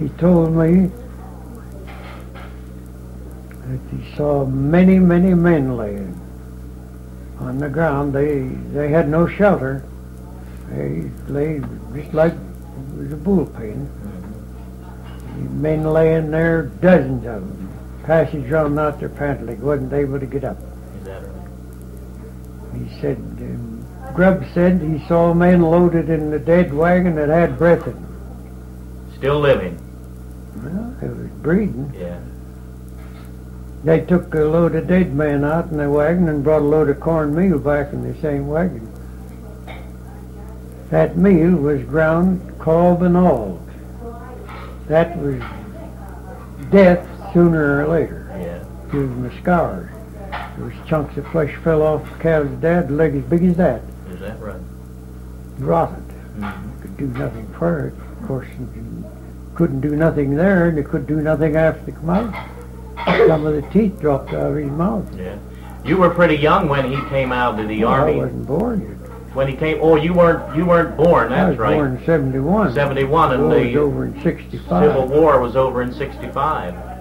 he told me that he saw many, many men laying on the ground. They had no shelter. They lay just like it was a bullpen. Men laying there, dozens of them. Passage running out their pant leg, wasn't able to get up. Is that right? He said, Grubb said he saw a man loaded in the dead wagon that had breath in it. Still living? Well, it was breathing. Yeah. They took a load of dead man out in the wagon and brought a load of cornmeal back in the same wagon. That meal was ground cob and all. That was death sooner or later. Yeah. Give them the scars. There was chunks of flesh fell off the cow's dad, a leg as big as that. Is that right? Rotted. Could do nothing for it. Of course, you couldn't do nothing there, and they could do nothing after they come out. Some of the teeth dropped out of his mouth. Yeah. You were pretty young when he came out of the Army. I wasn't born yet. When he came, oh, you weren't born. That's right. I was born in 71. 71, and the war was the over in 65. Civil War was over in 65.